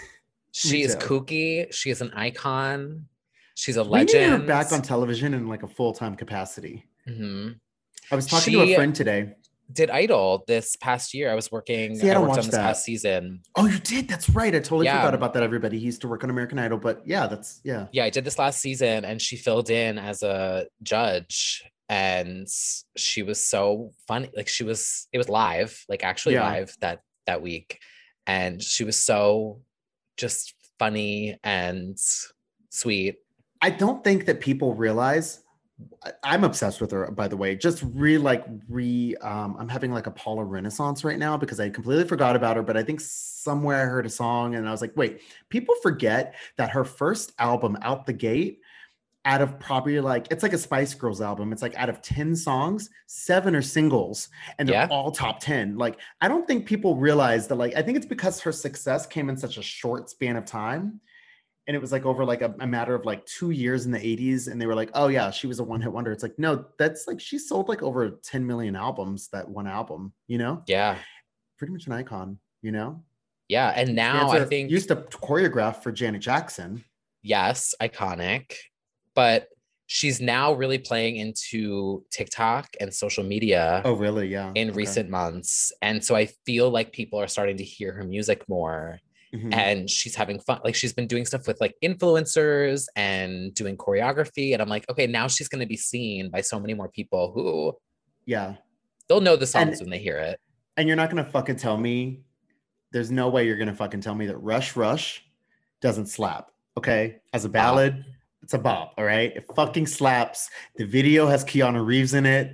She is too. kooky. She is an icon. She's a We need legend. her back on television in like a full-time capacity. Mm-hmm. I was talking She to a friend today. Did Idol this past year. I was working. See, I I, don't worked watch on this that. past season. Oh, you did? That's right. I totally Yeah. forgot about that, everybody. He used to work on American Idol, but yeah, that's, yeah. Yeah, I did this last season and she filled in as a judge and she was so funny. Like she was, it was live, like actually Yeah. live that, that week. And she was so just funny and sweet. I don't think that people realize I- I'm obsessed with her, by the way. Just re like re um I'm having like a Paula renaissance right now because I completely forgot about her, but I think somewhere I heard a song and I was like, wait, people forget that her first album out the gate, out of probably like it's like a Spice Girls album, it's like out of ten songs, seven are singles and they're Yeah. all top ten. Like I don't think people realize that. Like I think it's because her success came in such a short span of time. And it was like over like a, a matter of like two years in the eighties. And they were like, oh yeah, she was a one hit wonder. It's like, no, that's like, she sold like over ten million albums, that one album, you know? Yeah. Pretty much an icon, you know? Yeah. And now Dancer I think, used to choreograph for Janet Jackson. yes, iconic, but she's now really playing into TikTok and social media. Oh, really? Yeah. In Okay. recent months. And so I feel like people are starting to hear her music more. Mhm. And she's having fun. Like she's been doing stuff with like influencers and doing choreography. And I'm like, okay, now she's going to be seen by so many more people who Yeah. they'll know the songs And- when they hear it. And you're not going to fucking tell me, there's no way you're going to fucking tell me that Rush Rush doesn't slap. Okay. As a ballad, it's a bop. All right. It fucking slaps. The video has Keanu Reeves in it.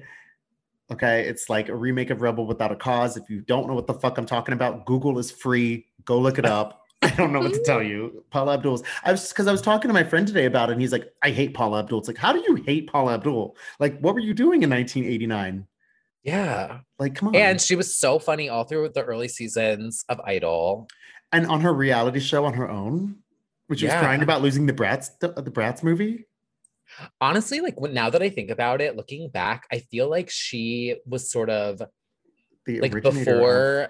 Okay. It's like a remake of Rebel Without a Cause. If you don't know what the fuck I'm talking about, Google is free. Go look it up. I don't know what to tell you. Paula Abdul's. I was because I was talking to my friend today about it, and he's like, I hate Paula Abdul. It's like, how do you hate Paula Abdul? Like, what were you doing in nineteen eighty-nine? Yeah. Like, come on. And she was so funny all through the early seasons of Idol. And on her reality show on her own, which she was Yeah. crying about losing the Bratz, the, the Bratz movie. Honestly, like when, now that I think about it, looking back, I feel like she was sort of The like originator of- before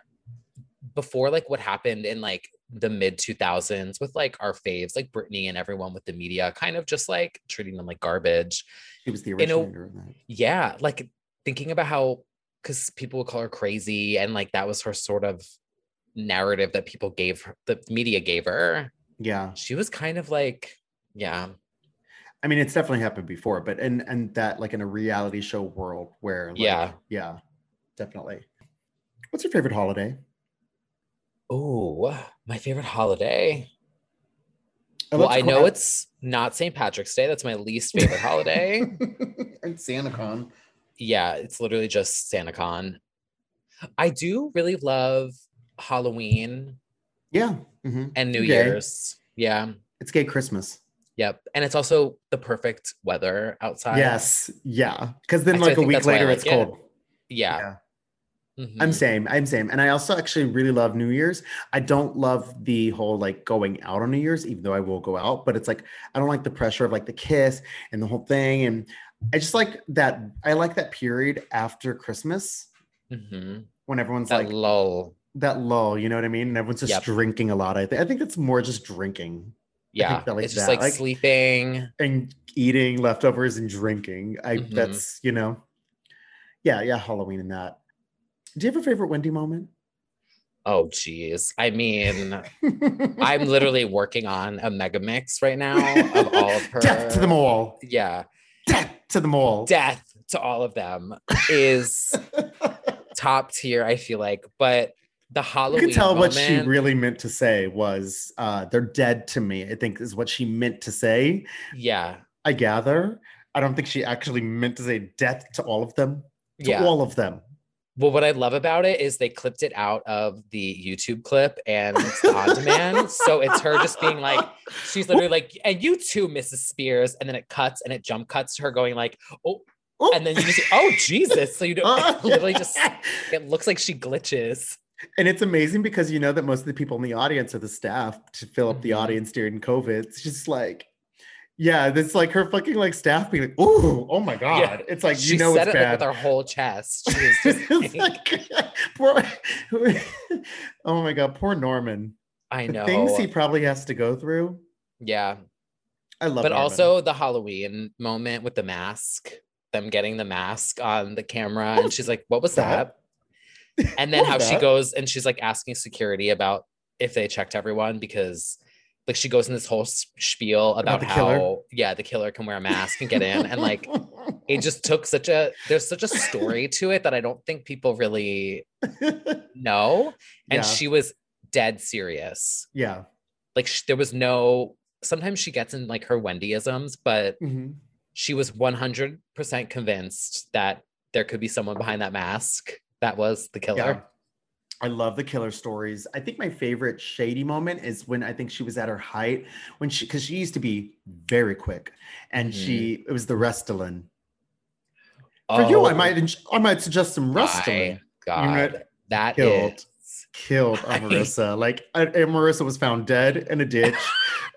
before like what happened in like the mid two thousands with like our faves like Britney and everyone with the media kind of just like treating them like garbage. She was the You know, originator of that. Yeah, like thinking about how, because people would call her crazy and like that was her sort of narrative that people gave her, the media gave her. Yeah. She was kind of like, yeah. I mean, it's definitely happened before, but and and that like in a reality show world where like, Yeah. yeah, definitely. What's your favorite holiday? Oh, my favorite holiday. I Well, love to I go know out- it's not Saint Patrick's Day. That's my least favorite holiday. and SantaCon. Yeah, it's literally just SantaCon. I do really love Halloween Yeah. Mhm. and New Gay. Year's. Yeah. It's gay Christmas. Yep. And it's also the perfect weather outside. Yes. Yeah. Because then Actually, I like a think week that's why I later like it's it. cold. Yeah. Mhm. I'm same. I'm same. And I also actually really love New Year's. I don't love the whole like going out on New Year's, even though I will go out, but it's like I don't like the pressure of like the kiss and the whole thing. And I just like that. I like that period after Christmas Mhm. when everyone's That like lull. that lull, you know what I mean? And everyone's just Yep. drinking a lot. I think I think it's more just drinking Yeah. that like it's just that, like, like- sleeping. and eating leftovers and drinking. I Mhm. that's you know, yeah, yeah, Halloween and that. Do you have a favorite Wendy moment? Oh, geez. I mean, I'm literally working on a mega mix right now of all of her. Death to them all. Yeah. Death to them all. Death to all of them is top tier, I feel like. But the You Halloween could tell what she moment- really meant to say was uh, they're dead to me, I think is what she meant to say. Yeah. I gather. I don't think she actually meant to say death to all of them. To Yeah. all of them. Well, what I love about it is they clipped it out of the YouTube clip and it's on demand. So it's her just being like, she's literally like, and you too, Missus Spears. And then it cuts and it jump cuts to her going like, oh, Oh. and then you just, oh, Jesus. So you don't Oh. it literally just, it looks like she glitches. And it's amazing because you know that most of the people in the audience are the staff to fill up the Mhm. audience during COVID. It's just like, yeah, it's like her fucking like staff being like, ooh, oh my God. Yeah. It's like, She you know, said it's it like, bad. with her whole chest. She was just It's like, poor, oh my God, poor Norman. I The things he know. probably has to go through. Yeah. I love But Marvin. also the Halloween moment with the mask, them getting the mask on the camera. What And was she's like, what was that? that? And then What was how she that? goes and she's like asking security about if they checked everyone because like she goes in this whole spiel About about the killer? how, yeah, the killer can wear a mask and get in. And like, it just took such a, there's such a story to it that I don't think people really know. And Yeah, she was dead serious. yeah. Like, sh- there was no, sometimes she gets in like her Wendyisms, but Mhm. she was one hundred percent convinced that there could be someone behind that mask that was the Yeah. killer. I love the killer stories. I think my favorite shady moment is when I think she was at her height when she because she used to be very quick and Mhm. she it was the Restylane. For you, I Oh might I might suggest some my Restylane. You know, God. That is, killed killed on I, Marissa. Like I, and Marissa was found dead in a ditch.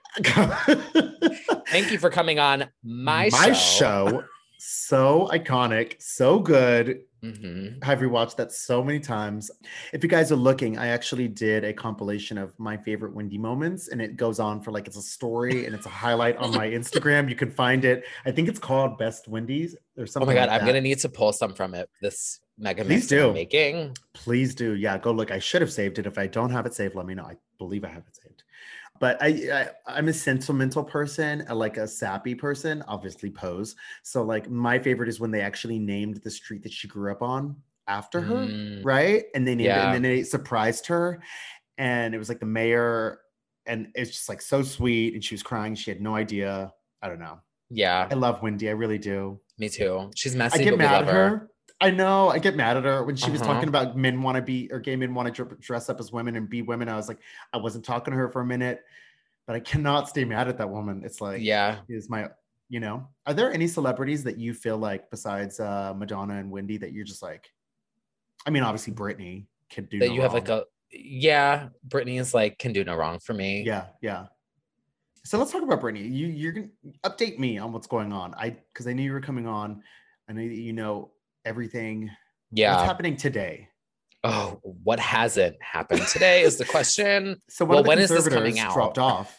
thank you for coming on my My show. show, so iconic, so good. Mhm. Have rewatched that so many times. If you guys are looking, I actually did a compilation of my favorite Wendy moments, and it goes on for like it's a story and it's a highlight on my Instagram. You can find it. I think it's called Best Wendy's or Oh my something God, like I'm gonna that. need to pull some from it. This mega Please mix that I'm do. making. Please do. Yeah, go look. I should have saved it. If I don't have it saved, let me know. I believe I have it saved. But I, I I'm a sentimental person, a, like a sappy person, obviously Pose. So like my favorite is when they actually named the street that she grew up on after her, Mm, right? And they named it, and yeah, then they surprised her, and it was like the mayor, and it's just like so sweet, and she was crying. She had no idea. I don't know. yeah, I love Wendy. I really do. me too. She's I messy, get but we mad love at her. her. I know. I get mad at her when she was Uh-huh. talking about men want to be or gay men want to dress up as women and be women. I was like, I wasn't talking to her for a minute, but I cannot stay mad at that woman. It's like, Yeah. is my, you know, are there any celebrities that you feel like besides uh, Madonna and Wendy that you're just like, I mean, obviously Britney can do That no you have like wrong. a, yeah, Brittany is like, can do no wrong for me. Yeah, yeah. So let's talk about Britney. You you're gonna update me on what's going on. I because I knew you were coming on. I know that you know everything. What's Yeah. happening today? Oh, what hasn't happened today is the question. So one Well, of the when is this coming conservators dropped out? off.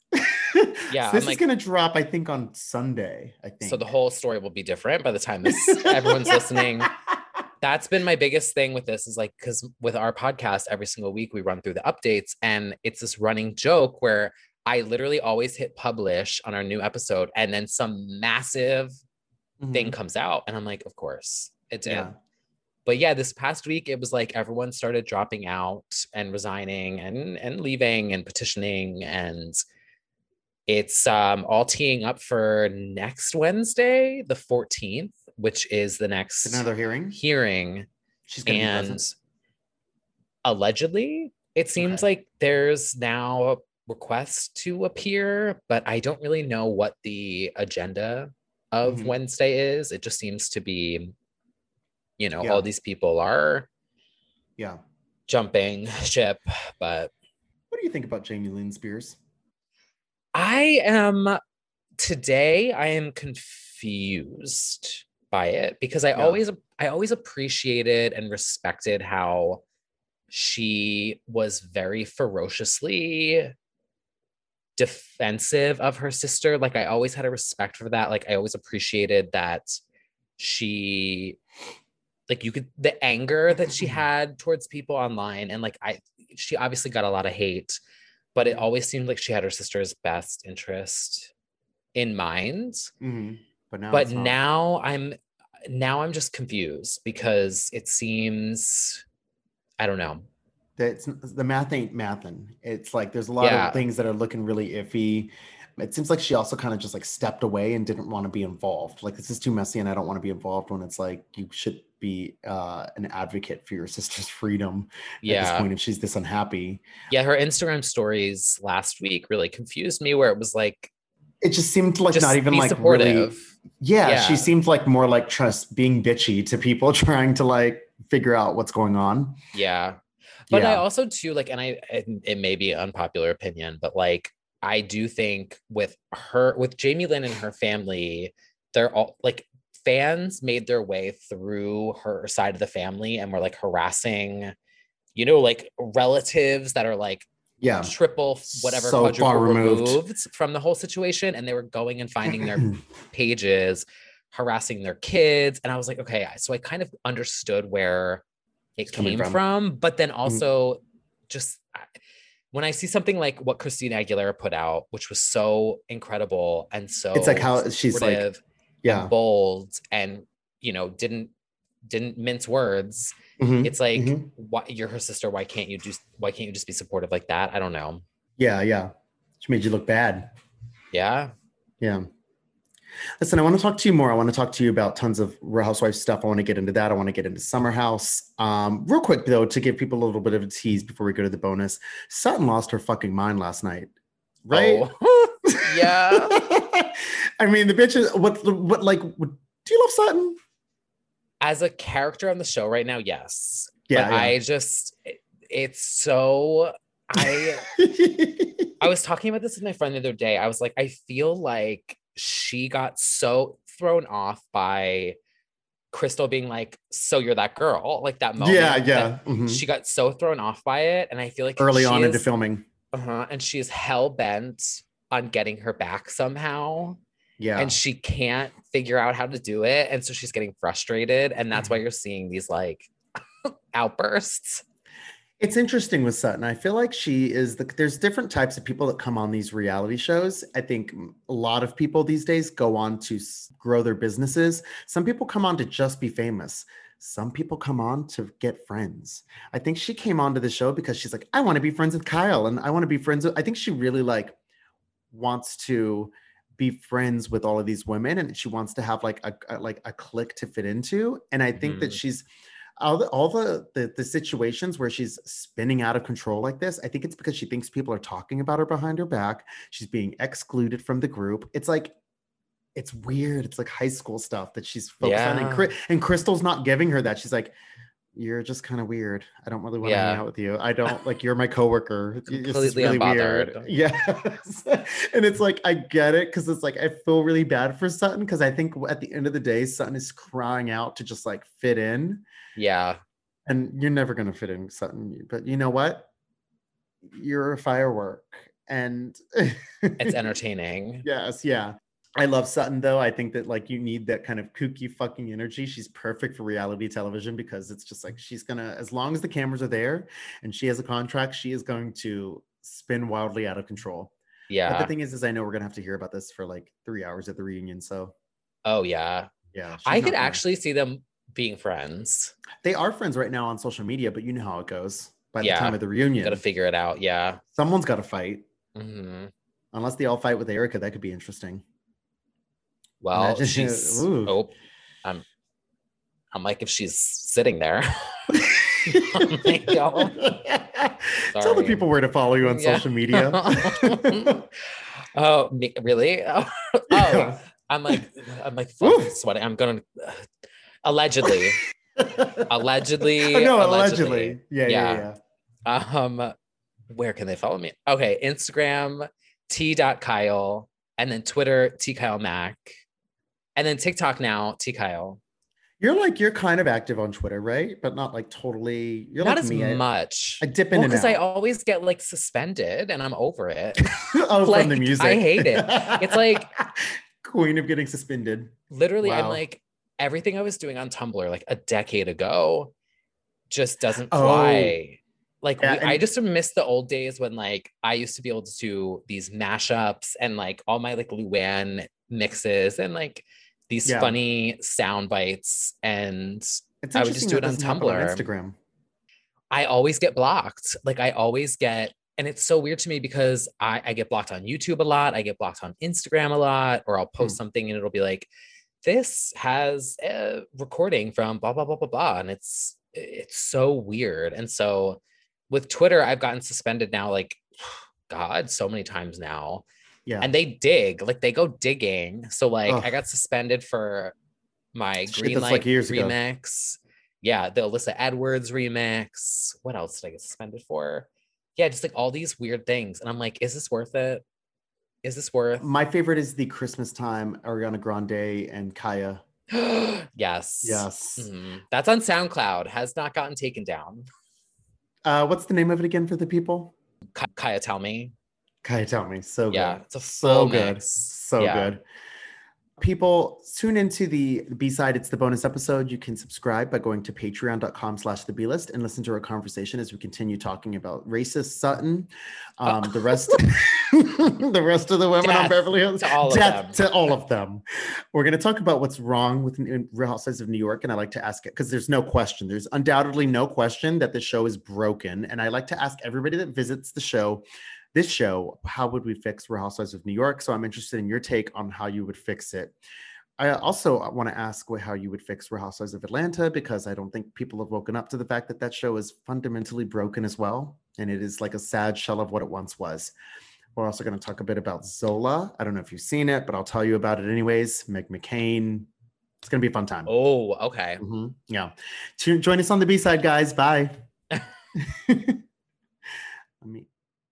Yeah, So I'm this is like, going to drop, I think, on Sunday. I so the think. whole story will be different by the time this everyone's listening. That's been my biggest thing with this is like, because with our podcast, every single week we run through the updates, and it's this running joke where I literally always hit publish on our new episode, and then some massive thing Mhm. comes out, and I'm like, of course it did. Yeah. But yeah, this past week it was like everyone started dropping out and resigning and and leaving and petitioning, and it's um all teeing up for next Wednesday, the fourteenth, which is the next Another hearing. hearing. She's going to be And present. allegedly, it seems Okay. like there's now a request to appear, but I don't really know what the agenda of Mhm. Wednesday is. It just seems to be, you know, Yeah. all these people are Yeah. jumping ship, but What do you think about Jamie Lynn Spears? I am today I am confused by it because I Yeah. always I always appreciated and respected how she was very ferociously defensive of her sister. Like I always had a respect for that. Like I always appreciated that she like you could the anger that she had towards people online, and like I she obviously got a lot of hate, but it always seemed like she had her sister's best interest in mind. Mhm. But now But it's not. now I'm now I'm just confused because it seems I don't know. That's the math ain't mathin'. It's like there's a lot Yeah. of things that are looking really iffy. It seems like she also kind of just like stepped away and didn't want to be involved. Like this is too messy and I don't want to be involved, when it's like you should be uh, an advocate for your sister's freedom at this Yeah. point if she's this unhappy. Yeah, her Instagram stories last week really confused me, where it was like It just seemed like just not even be like supportive. really. Yeah, Yeah. she seemed like more like just being bitchy to people trying to like figure out what's going on. Yeah. But I Yeah. also too like, and I it, it may be an unpopular opinion, but like I do think with her with Jamie Lynn and her family, they're all like fans made their way through her side of the family and were like harassing, you know, like relatives that are like yeah, triple, whatever, so quadruple far removed. removed from the whole situation. And they were going and finding their pages, harassing their kids. And I was like, okay, so I kind of understood where it It's coming came from. from. But then also mm-hmm. just when I see something like what Christina Aguilera put out, which was so incredible and so it's like how she's like, yeah, and bold and, you know, didn't didn't mince words. Mm-hmm. It's like, mm-hmm. why, you're her sister. Why can't you just, why can't you just be supportive like that? I don't know. Yeah. Yeah. She made you look bad. Yeah. Yeah. Listen, I want to talk to you more. I want to talk to you about tons of Real Housewives stuff. I want to get into that. I want to get into Summer House. Um, real quick though, to give people a little bit of a tease before we go to the bonus, Sutton lost her fucking mind last night. Right? Oh. Yeah. I mean, the bitch is, what, what, like, what, do you love Sutton? As a character on the show right now, yes. Yeah, but yeah. I just, it, it's so, I, I was talking about this with my friend the other day. I was like, I feel like she got so thrown off by Crystal being like, so you're that girl, like that moment. Yeah, yeah. Mm-hmm. She got so thrown off by it. And I feel like early on is, into filming. Uh-huh, and she is hell bent on getting her back somehow. Yeah. And she can't figure out how to do it. And so she's getting frustrated. And that's why you're seeing these like outbursts. It's interesting with Sutton. I feel like she is the, there's different types of people that come on these reality shows. I think a lot of people these days go on to grow their businesses. Some people come on to just be famous. Some people come on to get friends. I think she came onto the show because she's like, I want to be friends with Kyle. And I want to be friends with, I think she really like wants to be friends with all of these women. And she wants to have like a, a like a clique to fit into. And I think mm-hmm. that she's, all the all the, the the situations where she's spinning out of control like this, I think it's because she thinks people are talking about her behind her back. She's being excluded from the group. It's like, it's weird. It's like high school stuff that she's focused yeah. on. And, and Crystal's not giving her that. She's like, you're just kind of weird. I don't really want to yeah. hang out with you. I don't like, you're my coworker. Completely really unbothered. Weird. Yes. And it's like, I get it. Cause it's like, I feel really bad for Sutton. Cause I think at the end of the day, Sutton is crying out to just like fit in. Yeah. And you're never going to fit in, Sutton. But you know what? You're a firework. And it's entertaining. Yes. Yeah. I love Sutton though. I think that like you need that kind of kooky fucking energy. She's perfect for reality television because it's just like she's gonna, as long as the cameras are there and she has a contract, she is going to spin wildly out of control. Yeah. But the thing is, is I know we're gonna have to hear about this for like three hours at the reunion. So. Oh yeah. Yeah. I could actually see them being friends. They are friends right now on social media, but you know how it goes by the yeah. time of the reunion. Got to figure it out. Yeah. Someone's got to fight. Mm-hmm. Unless they all fight with Erica, that could be interesting. Well, Imagine she's. Ooh. Oh, I'm. I'm like if she's sitting there. I'm like, oh, tell the people where to follow you on yeah. social media. Oh, me, really? Oh, oh, I'm like, I'm like fucking sweating. I'm gonna uh, allegedly, allegedly, oh, no, allegedly. allegedly. Yeah, yeah, yeah. Um, where can they follow me? Okay, Instagram t dot kyle, and then Twitter t kyle mac, and then TikTok now t kyle. You're like, you're kind of active on Twitter, right? But not like totally. You're not like as me. much. I, I dip in well, and out. Because I always get like suspended and I'm over it. Oh, like, from the music. I hate it. It's like. Queen of getting suspended. Literally, wow. I'm like, everything I was doing on Tumblr like a decade ago just doesn't fly. Oh, like, yeah, we, and- I just miss the old days when like I used to be able to do these mashups and like all my like Luann mixes and like these yeah. funny sound bites, and I would just do it on Tumblr. On Instagram. I always get blocked. Like I always get, and it's so weird to me because I, I get blocked on YouTube a lot. I get blocked on Instagram a lot, or I'll post mm. something and it'll be like, this has a recording from blah, blah, blah, blah, blah. And it's, it's so weird. And so with Twitter, I've gotten suspended now, like, God, so many times now. Yeah. And they dig, like they go digging. So like Ugh. I got suspended for my Shit, Green Light like remix. Ago. Yeah. The Alyssa Edwards remix. What else did I get suspended for? Yeah. Just like all these weird things. And I'm like, is this worth it? Is this worth? My favorite is the Christmas time, Ariana Grande and Kaya. Yes. Yes. Mm-hmm. That's on SoundCloud. Has not gotten taken down. Uh, what's the name of it again for the people? Ka- Kaya Tell Me. Kaya Tell Me. So good. Yeah, it's a so full good. mix. So Yeah. good. People, tune into the B-side. It's the bonus episode. You can subscribe by going to patreon.com slash the B-list and listen to our conversation as we continue talking about racist Sutton. Um, Oh. The rest the rest of the women Death on Beverly Hills. to all of Death them. to all of them. We're going to talk about what's wrong with Real Housewives of New York. And I like to ask it because there's no question. There's undoubtedly no question that the show is broken. And I like to ask everybody that visits the show, this show, how would we fix Real Housewives of New York? So I'm interested in your take on how you would fix it. I also want to ask how you would fix Real Housewives of Atlanta, because I don't think people have woken up to the fact that that show is fundamentally broken as well. And it is like a sad shell of what it once was. We're also going to talk a bit about Zola. I don't know if you've seen it, but I'll tell you about it anyways. Meg McCain. It's going to be a fun time. Oh, okay. Mm-hmm. Yeah. To, join us on the B-side, guys. Bye. Let me...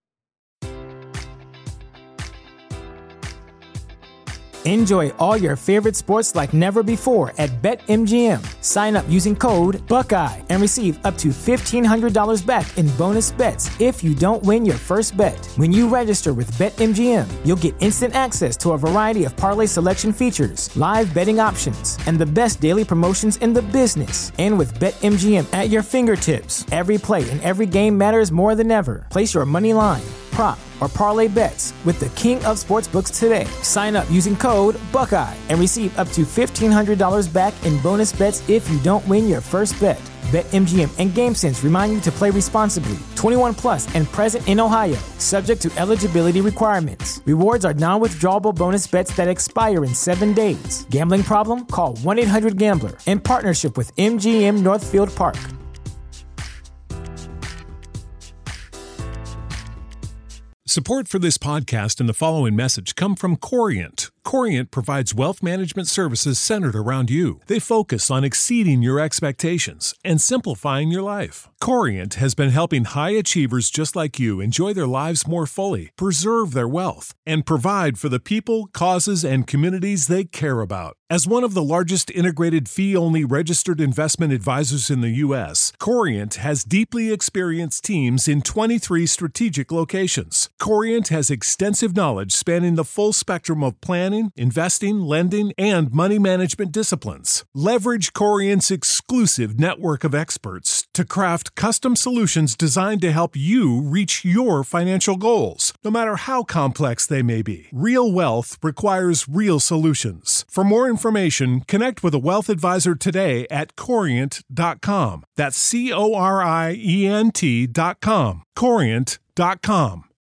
Enjoy all your favorite sports like never before at BetMGM. Sign up using code Buckeye and receive up to fifteen hundred dollars back in bonus bets if you don't win your first bet. When you register with BetMGM, you'll get instant access to a variety of parlay selection features, live betting options, and the best daily promotions in the business. And with BetMGM at your fingertips, every play and every game matters more than ever. Place your money line, prop, or parlay bets with the king of sportsbooks today. Sign up using code Buckeye and receive up to fifteen hundred dollars back in bonus bets if you don't win your first bet. BetMGM and GameSense remind you to play responsibly. twenty-one plus and present in Ohio, subject to eligibility requirements. Rewards are non-withdrawable bonus bets that expire in seven days. Gambling problem? Call one eight hundred gambler. In partnership with M G M Northfield Park. Support for this podcast and the following message come from Corient. Corient provides wealth management services centered around you. They focus on exceeding your expectations and simplifying your life. Corient has been helping high achievers just like you enjoy their lives more fully, preserve their wealth, and provide for the people, causes, and communities they care about. As one of the largest integrated fee-only registered investment advisors in the U S, Corient has deeply experienced teams in twenty-three strategic locations. Corient has extensive knowledge spanning the full spectrum of planning, investing, lending, and money management disciplines. Leverage Corient's exclusive network of experts to craft custom solutions designed to help you reach your financial goals, no matter how complex they may be. Real wealth requires real solutions. For more information, connect with a wealth advisor today at corient dot com. That's C O R I E N T dot com. corient dot com.